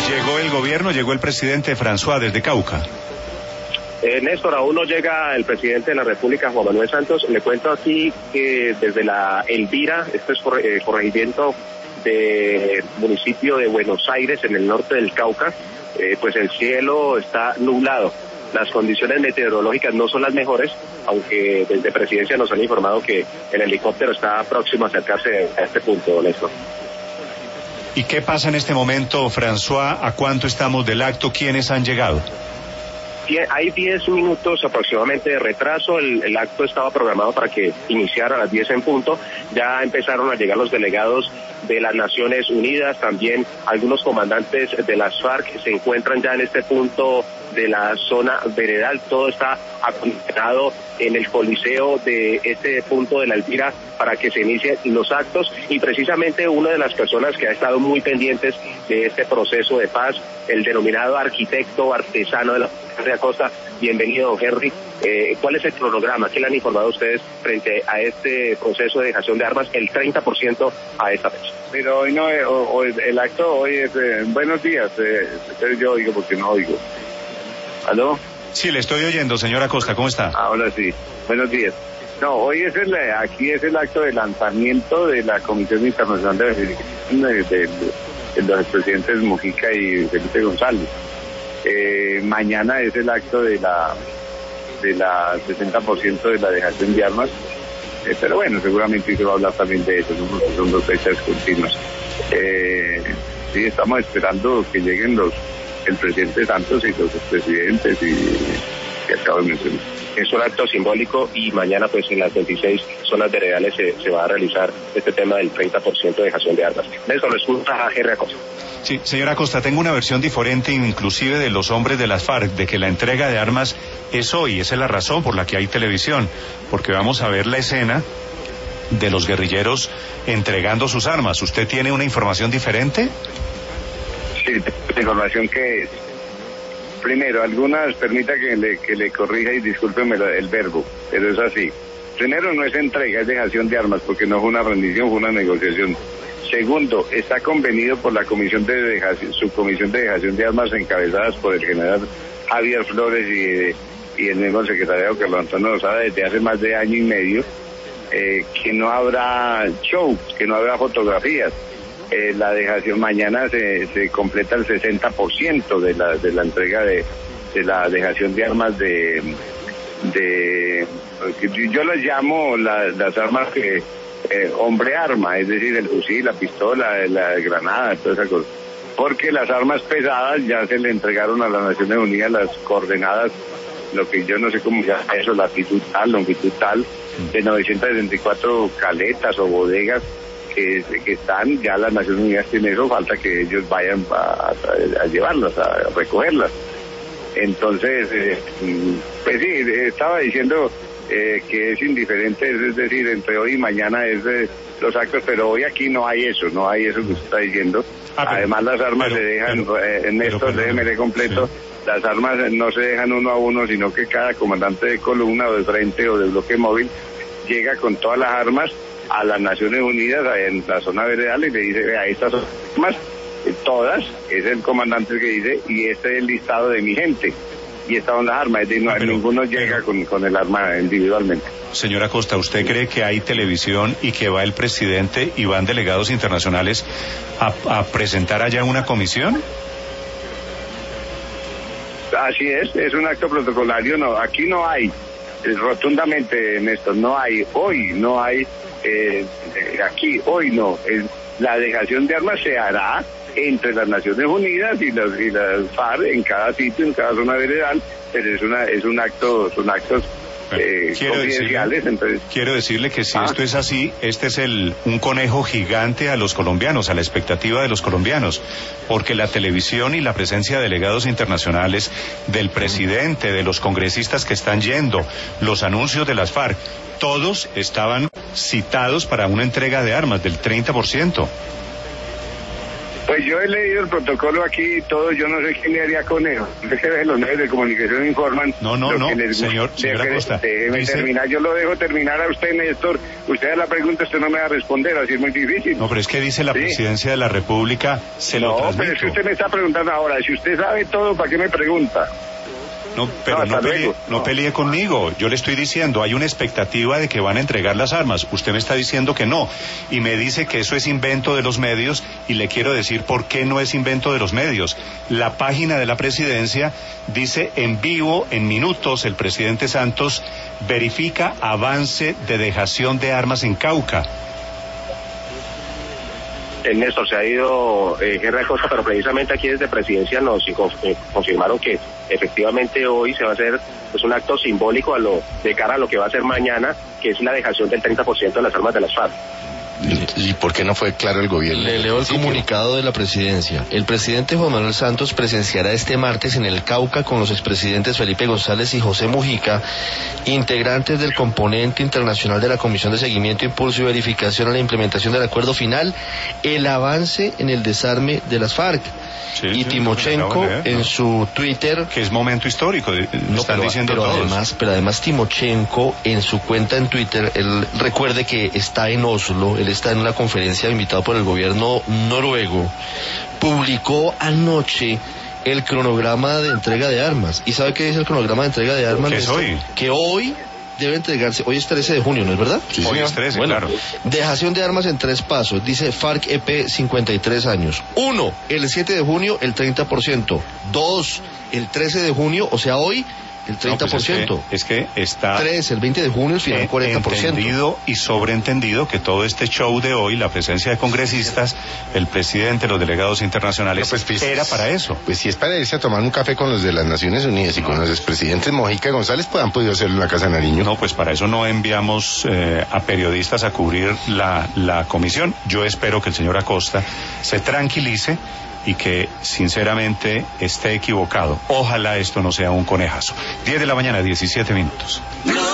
Llegó el gobierno, llegó el presidente François desde Cauca. Néstor, aún no llega el presidente de la República, Juan Manuel Santos. Le cuento aquí que desde la Elvira, esto es corregimiento de municipio de Buenos Aires, en el norte del Cauca, pues el cielo está nublado. Las condiciones meteorológicas no son las mejores, aunque desde Presidencia nos han informado que el helicóptero está próximo a acercarse a este punto, Néstor. ¿Y qué pasa en este momento, François? ¿A cuánto estamos del acto? ¿Quiénes han llegado? Hay 10 minutos aproximadamente de retraso. El acto estaba programado para que iniciara a las 10 en punto. Ya empezaron a llegar los delegados de las Naciones Unidas, también algunos comandantes de las FARC se encuentran ya en este punto de la zona veredal. Todo está acondicionado en el coliseo de este punto de la Elvira para que se inicien los actos, y precisamente una de las personas que ha estado muy pendientes de este proceso de paz, el denominado arquitecto artesano de la Henry Acosta. Bienvenido, don Henry. ¿Cuál es el cronograma? ¿Qué le han informado a ustedes frente a este proceso de dejación de armas, el 30% a esta fecha? Pero hoy no, el acto hoy es, buenos días, pero yo oigo porque no oigo. ¿Aló? Sí, le estoy oyendo, señor Acosta, ¿cómo está? Ahora sí, buenos días. No, hoy es aquí es el acto de lanzamiento de la Comisión Internacional de Verificación de los expresidentes Mujica y Felipe González. Mañana es el acto de la 60% de la dejación de armas, pero bueno, seguramente se va a hablar también de eso, ¿no? Porque son dos fechas continuas. Sí, estamos esperando que lleguen el presidente Santos y los expresidentes que acabo de mencionar. Es un acto simbólico y mañana pues en las 26 zonas veredales se va a realizar este tema del 30% de dejación de armas. Néstor, lo escucha a Henry Acosta. Sí, señor Acosta, tengo una versión diferente inclusive de los hombres de las FARC, de que la entrega de armas es hoy. Esa es la razón por la que hay televisión, porque vamos a ver la escena de los guerrilleros entregando sus armas. ¿Usted tiene una información diferente? Sí, la información que es. Primero, permita que le corrija y discúlpeme el verbo, pero es así. Primero, no es entrega, es dejación de armas, porque no fue una rendición, fue una negociación. Segundo, está convenido por la subcomisión de dejación de armas encabezadas por el general Javier Flores y el mismo secretario Carlos Antonio Lozada desde hace más de año y medio, que no habrá show, que no habrá fotografías. La dejación mañana se completa el 60% de la entrega de la dejación de armas yo las llamo las armas que hombre arma, es decir, el fusil, la pistola, la granada, toda esa cosa. Porque las armas pesadas ya se le entregaron a las Naciones Unidas las coordenadas, lo que yo no sé cómo se llama eso, latitud tal, longitud tal, de 964 caletas o bodegas que están, ya las Naciones Unidas tienen eso, falta que ellos vayan a llevarlas, a recogerlas. Entonces, pues sí, estaba diciendo que es indiferente, es decir, entre hoy y mañana es los actos, pero hoy aquí no hay eso que usted está diciendo. Además las armas se dejan, en esto déjeme completo, sí. Las armas no se dejan uno a uno, sino que cada comandante de columna o de frente o de bloque móvil llega con todas las armas a las Naciones Unidas en la zona veredal y le dice, vea, estas son armas, todas, es el comandante que dice, y este es el listado de mi gente, y estas son las armas, es decir, ninguno llega con el arma individualmente. Señora Acosta, ¿usted cree que hay televisión y que va el presidente y van delegados internacionales a presentar allá una comisión? Así es un acto protocolario, no, aquí no hay, rotundamente, Néstor, no hay, hoy no hay, aquí, hoy no, la dejación de armas se hará entre las Naciones Unidas y las FARC en cada sitio, en cada zona veredal, pero son actos confidenciales. Quiero decirle que si esto es así, este es un conejo gigante a los colombianos, a la expectativa de los colombianos, porque la televisión y la presencia de delegados internacionales, del presidente, de los congresistas que están yendo, los anuncios de las FARC, todos estaban citados para una entrega de armas del 30%. Pues yo he leído el protocolo aquí y todo, yo no sé quién le haría conejo. No sé que los medios de comunicación informan. No, señora Costa. Déjeme terminar, yo lo dejo terminar a usted, Néstor. Usted a la pregunta, usted no me va a responder, así es muy difícil. No, pero es que dice la presidencia de la República, lo transmito. No, pero es que usted me está preguntando ahora, si usted sabe todo, ¿para qué me pregunta? No, pero no pelee conmigo. Yo le estoy diciendo, hay una expectativa de que van a entregar las armas. Usted me está diciendo que no. Y me dice que eso es invento de los medios. Y le quiero decir por qué no es invento de los medios. La página de la presidencia dice en vivo, en minutos, el presidente Santos verifica avance de dejación de armas en Cauca. Néstor, se ha ido Henry Acosta, pero precisamente aquí desde Presidencia nos confirmaron que efectivamente hoy se va a hacer pues un acto simbólico de cara a lo que va a ser mañana, que es la dejación del 30% de las armas de las FARC. ¿Y por qué no fue claro el gobierno? Le leo el comunicado de la presidencia. El presidente Juan Manuel Santos presenciará este martes en el Cauca con los expresidentes Felipe González y José Mujica, integrantes del componente internacional de la Comisión de Seguimiento, Impulso y Verificación a la implementación del acuerdo final, el avance en el desarme de las FARC. Y Timochenko en su Twitter, que es momento histórico, están diciendo todos. Pero además Timochenko en su cuenta en Twitter, él recuerde que está en Oslo, él está en una conferencia invitado por el gobierno noruego, publicó anoche el cronograma de entrega de armas. ¿Y sabe qué dice el cronograma de entrega de armas? ¿Qué es hoy? Que hoy debe entregarse, hoy es 13 de junio, ¿no es verdad? Sí, hoy es 13, bueno, claro. Dejación de armas en 3 pasos, dice FARC EP 53 años. 1, el 7 de junio, el 30%. 2, el 13 de junio, o sea, hoy, el 30%. No, pues es que está 3, el 20 de junio, el final 40%. Entendido y sobreentendido que todo este show de hoy, la presencia de congresistas, el presidente, los delegados internacionales, era para eso. Pues si es para irse a tomar un café con los de las Naciones Unidas y con los expresidentes Mojica y González, pues han podido hacerlo en la Casa de Nariño. No, pues para eso no enviamos a periodistas a cubrir la comisión. Yo espero que el señor Acosta se tranquilice y que sinceramente esté equivocado. Ojalá esto no sea un conejazo. 10 de la mañana, 17 minutos.